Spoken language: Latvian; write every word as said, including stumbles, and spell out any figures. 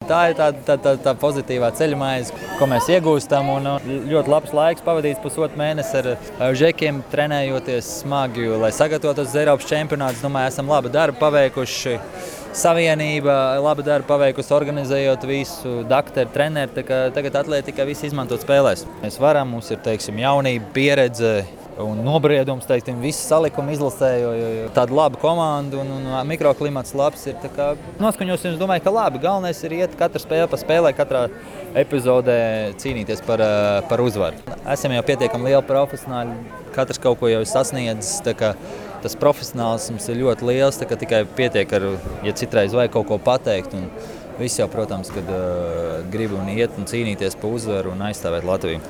tā ir tā, tā, tā, tā pozitīvā ceļamaize, ko mēs iegūstam. Un ļoti labs laiks pavadīts pusotru mēnesi ar, ar žekiem, trenējoties smagi, lai sagatavotos uz Eiropas čempionātu. Es domāju, esam labu darbu paveikuši. Savienība labu darbu paveikusi, organizējot visu, dakteri, treneri. Tā kā tagad atlēti tikai visi izmantot spēlēs. Mēs varam, mums ir, teiksim, jaunība, pieredze un nobriedums, teiksim, visi salikumi izlasē, jo, jo, jo tāda laba komanda un, un mikroklimats labs ir. Tā kā noskaņosim, es domāju, ka labi. Galvenais ir iet katru spēli pa spēlē, katrā epizodē cīnīties par, par uzvaru. Esam jau pietiekami lieli profesionāļi, katrs kaut ko jau ir sasniedzis. Tā kā tas profesionālisms ir ļoti liels, tā kā tikai pietiek ar, ja citreiz vajag kaut ko pateikt. Un viss jau, protams, kad uh, grib un iet un cīnīties par uzvaru un aizstāvēt Latviju.